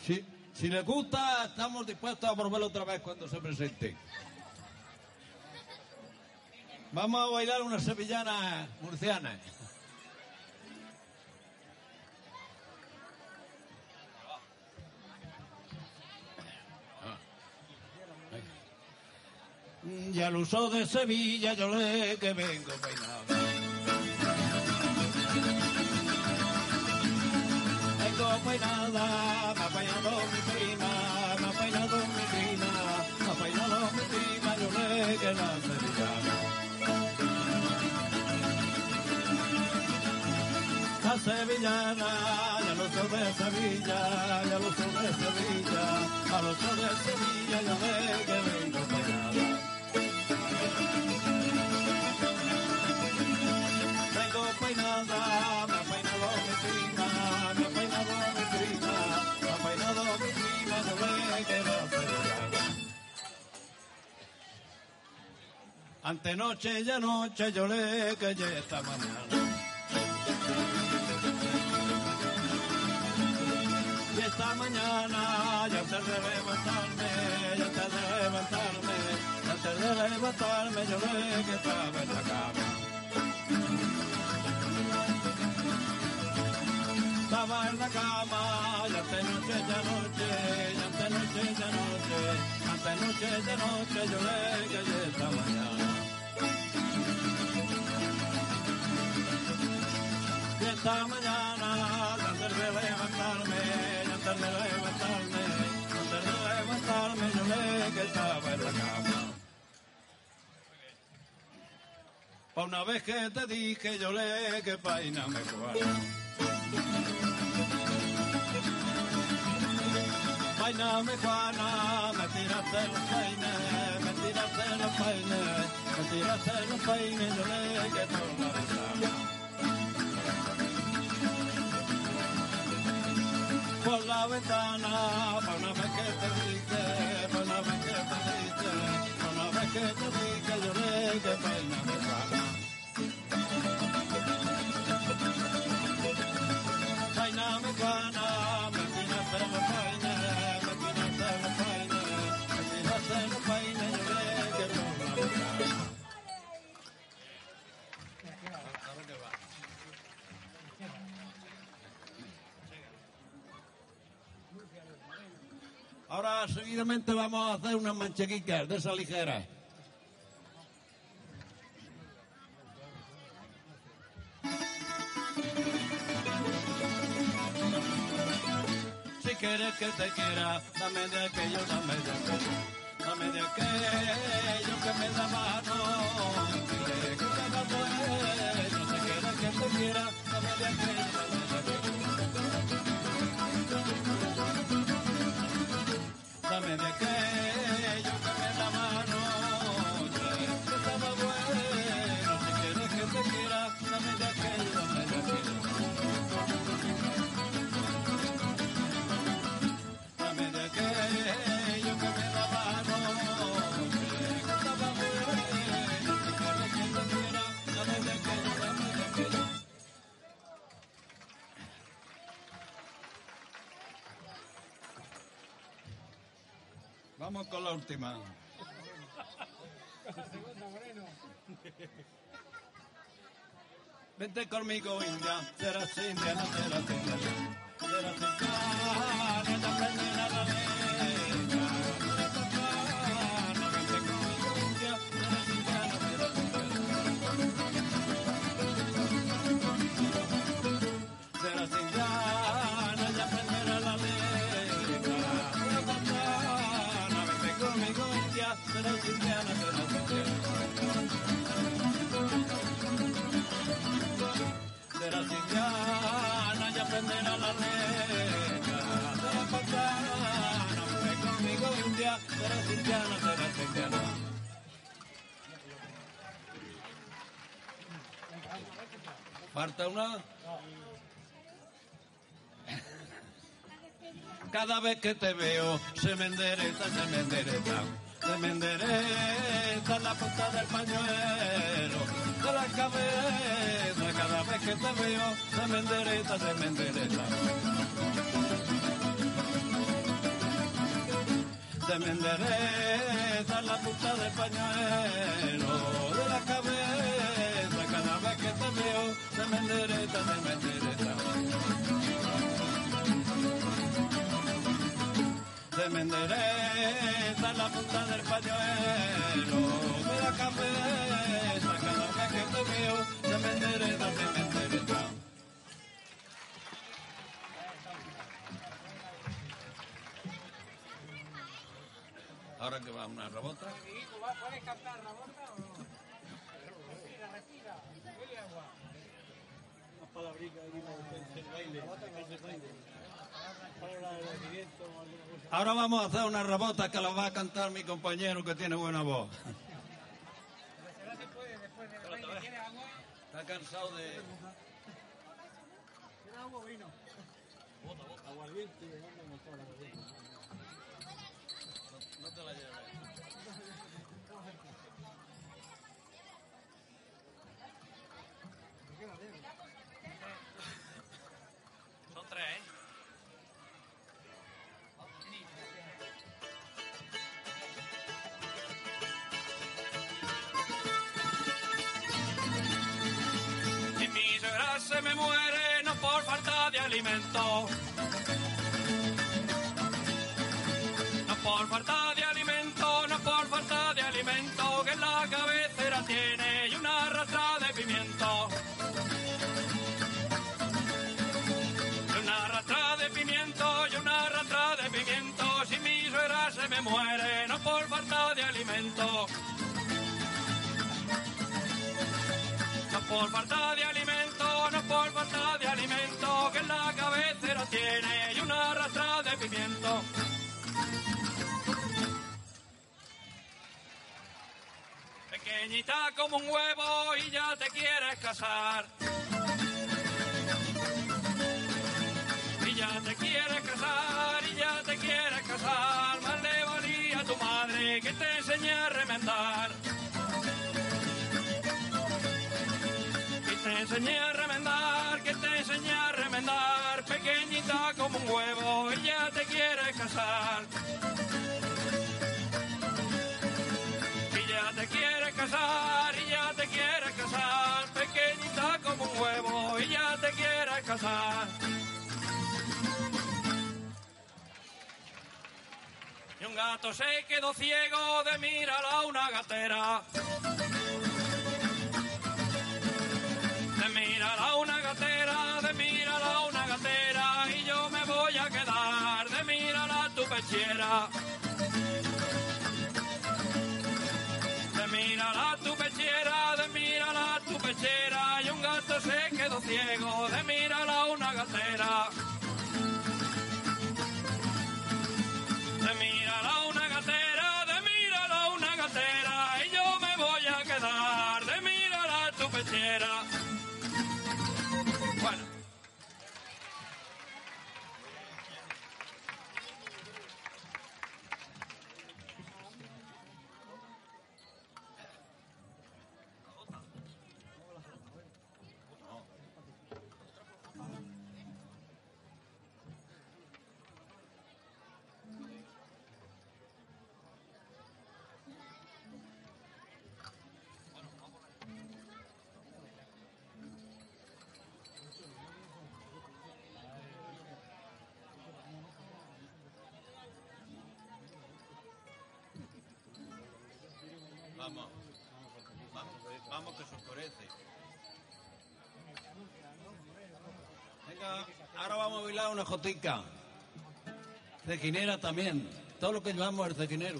Si les gusta, estamos dispuestos a volver otra vez cuando se presente. Vamos a bailar una sevillana murciana. Ya al uso de Sevilla yo le que vengo peinado. Vengo peinada, me ha peinado mi prima, me ha peinado mi prima, me ha peinado mi prima, yo le que la sevillana. La sevillana, ya lo uso de Sevilla, ya lo uso de Sevilla, a lo uso de Sevilla yo le que vengo peinada. Peinada, me ha peinado mi prima, me ha peinado mi prima, me ha peinado mi prima, no ve que la sevillana. Antenoche y anoche yo le que ya esta mañana. Y esta mañana, ya antes de levantarme, ya antes de levantarme, ya antes de levantarme, yo le que estaba en la cama. Estaba en la cama, ya ante noche, ya noche, ya ante noche, ya noche, ante noche, ya noche, yo le que esta mañana. Y esta mañana, antes de levantarme, antes de levantarme, antes de levantarme, yo le que estaba en la cama. Pa' una vez que te dije, yo le que peíname Juana. Peíname Juana, me tiraste los peines, me tiraste los peines, me tiraste los peines, yo le que por la ventana. Por la ventana, pa' una vez que te dije, pa' una vez que te dije, pa' una vez que te dije, yo le que peíname Juana. Peíname Juana, me tiraste los peines, me tiraste los peines, me tiraste los peines, yo le que por la ventana. Ahora seguidamente vamos a hacer unas manchequitas de esas ligeras. Si quieres que te quiera, dame de aquello, dame de aquello. Dame de aquello que me da mano. Dile que te haga bueno. Si quieres que te quiera, dame de aquello, dame de aquello. Dame de aquello que me da mano. Dile que estaba bueno. Si quieres que te quiera, dame de aquello, dame de aquello. Dame de aquello que me da mano, que estaba bueno, si quieres que te quiera, dame de aquello, dame de aquello. Vamos con la última. Vente conmigo, India, serás indiana, serás indiana. Serás indiana, ya aprenderás la letra. Serás indiana, vente conmigo, India, serás indiana, serás indiana. Serás indiana, ya aprenderás la letra. Serás indiana, vente conmigo, India, serás indiana, serás indiana. Serás indiana y aprenderás la letra. Serás pagana, ven conmigo India. Serás indiana, serás indiana. ¿Falta una? Cada vez que te veo se me endereza, se me endereza. Se me endereza la punta del pañuelo de la cabeza. Cada vez que te veo se me endereza, se me endereza. se me endereza la punta del pañuelo de la cabeza, cada vez que te veo, se me endereza, se me endereza. Se me endereza la punta del pañuelo de la cabeza, cada vez que te veo, se me endereza, se me endereza. Ahora que va una rabota. ¿Puedes cantar rabota o no? Respira, respira. Huele agua. Unas palabritas aquí para el baile. Rabota que hace baile. Palabra de movimiento o alguna cosa. Ahora vamos a hacer una rabota que la va a cantar mi compañero que tiene buena voz. Será después del baile. ¿Quieres agua? Está cansado de... ¿Quieres agua o vino? Aguardiente, ¿dónde no está la aguardiente? No te la lleves. Son tres, ¿eh? Si mi suegra se me muere, no por falta de alimento. No por falta de alimento, no por falta de alimento, que en la cabecera tiene y una rastra de pimiento. Y una rastra de pimiento, y una rastra de pimiento, si mi suegra se me muere, no por falta de alimento. No por falta de alimento, no por falta de alimento, que en la cabecera tiene y una rastra de pimiento. Pequeñita como un huevo y ya te quieres casar. Y ya te quieres casar, y ya te quieres casar. Más le valía a tu madre que te enseñé a remendar. Que te enseñé a remendar, que te enseñé a remendar. Pequeñita como un huevo y ya te quieres casar. Ya te quieres casar, y ya te quieres casar, pequeñita como un huevo, y ya te quieres casar. Y un gato se quedó ciego de mirar a una gatera. De mirar a una gatera, de mirar a una gatera, y yo me voy a quedar de mirar a tu pechera. De mirar a tu pechera, de mirar a tu pechera, y un gato se quedó ciego de mirar a una gatera. De mirar a una gatera, de mirar a una gatera, y yo me voy a quedar de mirar a tu pechera. Bueno. Vamos, vamos que se oscurece. Venga, ahora vamos a bailar una jotica. Cequinera también. Todo lo que llevamos el cequinero.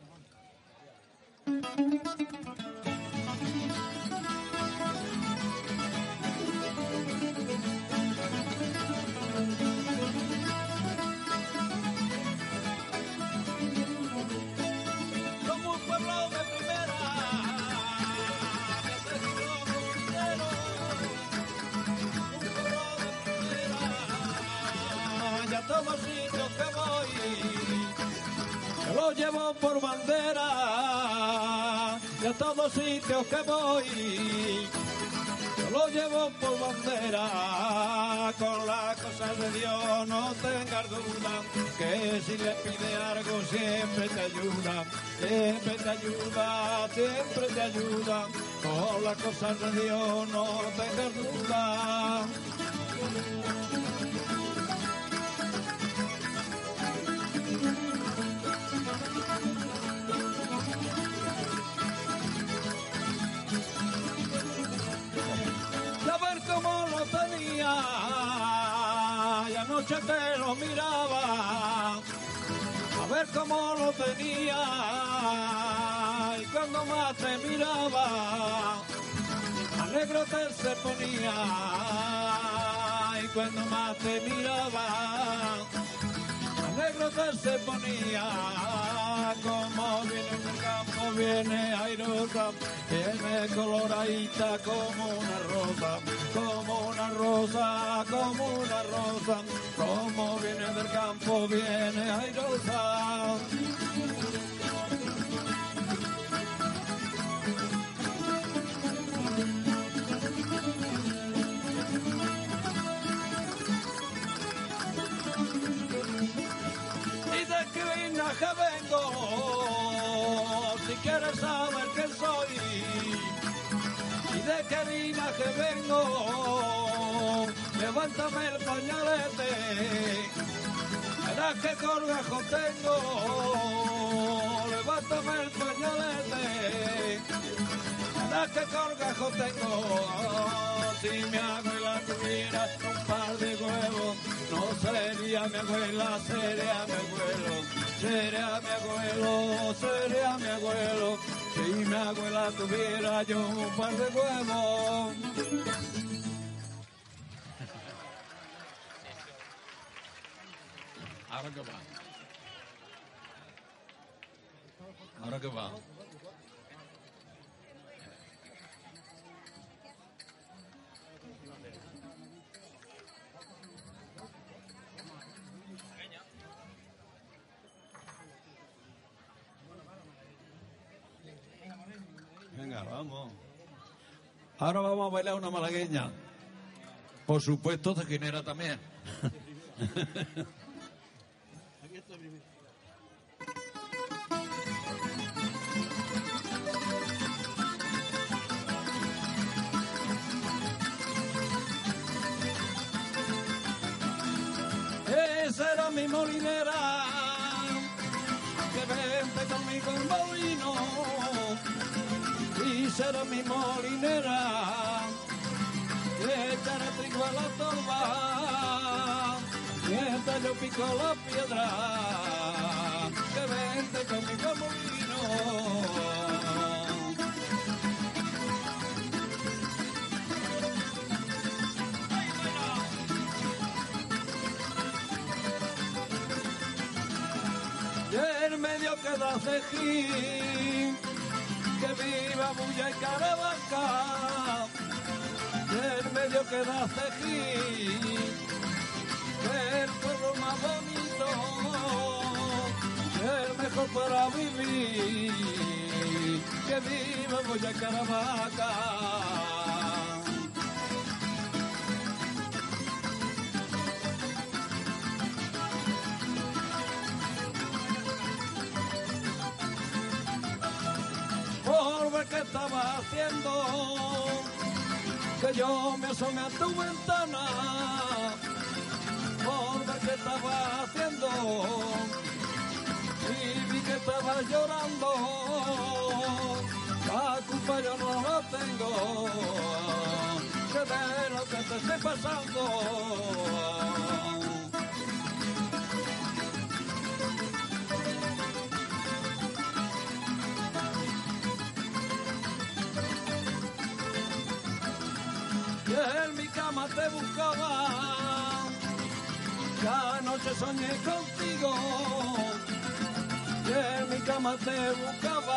Todos sitios que voy, yo lo llevo por bandera, y a todos sitios que voy, yo lo llevo por bandera, con las cosas de Dios no tengas duda, que si le pide algo siempre te ayuda, siempre te ayuda, siempre te ayuda. Con las cosas de Dios no tengas duda. Como lo tenía, y anoche te lo miraba, a ver cómo lo tenía, y cuando más te miraba, alegre te se ponía, y cuando más te miraba, alegre te se ponía, como viene del campo, viene airosa, viene coloradita como una rosa, como una rosa, como una rosa, como viene del campo, viene airosa. Y de qué linaje vengo, si quieres saber quién soy, y de qué linaje vengo, levántame el pañalete, verás qué colgajo tengo, levántame el pañalete, verás qué colgajo tengo. Si mi abuela tuviera un par de huevos, no sería mi abuela, sería mi abuelo, sería mi abuelo, sería mi abuelo. Si mi abuela tuviera yo un par de huevos. ¿Ahora qué va? ¿Ahora qué va? Venga, vamos. Ahora vamos a bailar una malagueña. Por supuesto, de Ginera también. Esa era mi molinera, que vente conmigo en molino. Y será mi molinera, que echará trigo a la torba, mientras yo pico la piedra, que vente conmigo molino. Y en medio queda Cejín, que viva Bulla y Caravaca, y en medio queda Cejín, que el pueblo más bonito, el mejor para vivir, que viva Bulla y Caravaca. Por ver qué estaba haciendo, que yo me asomé a tu ventana, por ver qué estaba haciendo, y vi que estabas llorando, la culpa yo no la tengo, que de lo que te esté pasando. Y en mi cama te buscaba, ya anoche soñé contigo. Y en mi cama te buscaba,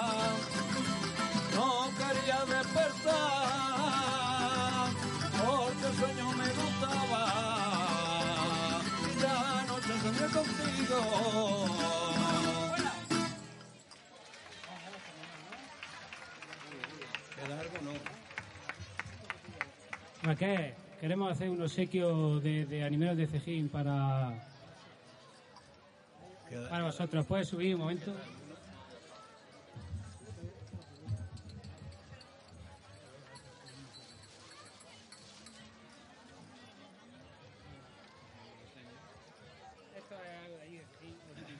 no quería despertar, porque el sueño me gustaba. Ya anoche soñé contigo. ¿Queda algo no? ¿A qué? queremos hacer un obsequio de animeros de Cejín para vosotros. ¿Puedes subir un momento? Esto es algo de ahí de Cejín.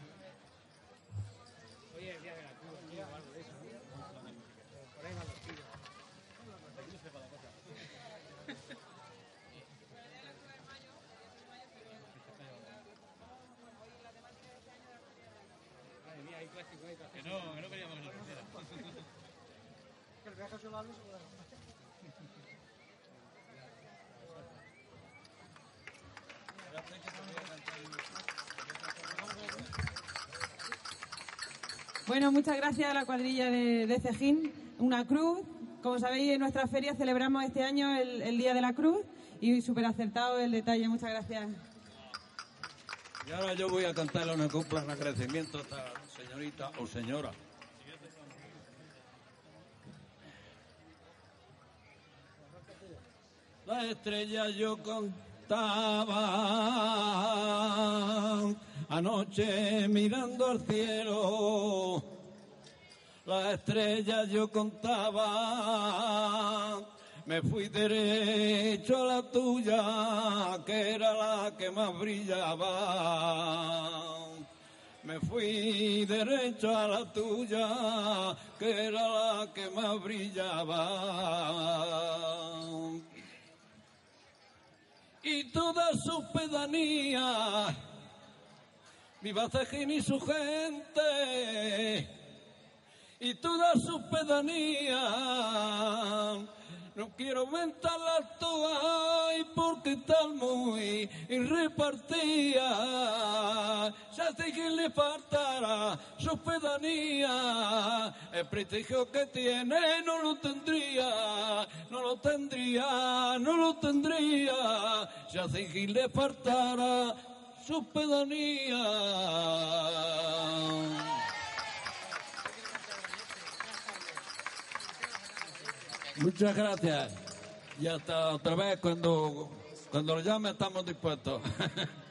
Hoy es el día de la cruz, tío, o algo de eso. Por ahí van los tiros. Madre mía, hay plástico ahí. Que no queríamos que nos pusiera. Que el viaje se va a luz. Bueno, muchas gracias a la cuadrilla de Cejín. Una cruz. Como sabéis, en nuestra feria celebramos este año el Día de la Cruz y súper acertado el detalle. Muchas gracias. Y ahora yo voy a cantarle una copla en agradecimiento a esta señorita o señora. La estrella yo contaba anoche mirando al cielo. La estrella yo contaba, me fui derecho a la tuya, que era la que más brillaba. Me fui derecho a la tuya, que era la que más brillaba. Y todas sus pedanías, viva Cejín y su gente, y todas sus pedanías, no quiero mentarlas todas porque están muy repartidas. Si a Cejín le faltara sus pedanías, el prestigio que tiene no lo tendría, no lo tendría, no lo tendría. Si a Cejín le faltara sus pedanías. Muchas gracias. Y hasta otra vez, cuando lo llame estamos dispuestos.